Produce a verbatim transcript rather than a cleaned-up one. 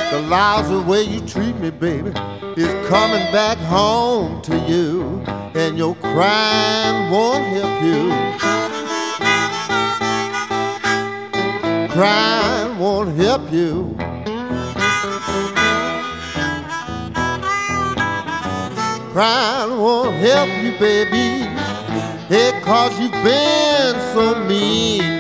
The lousy way you treat me, baby, is coming back home to you, and your crying won't help you. Crying won't help you. Crying won't help you, baby, because you've been so mean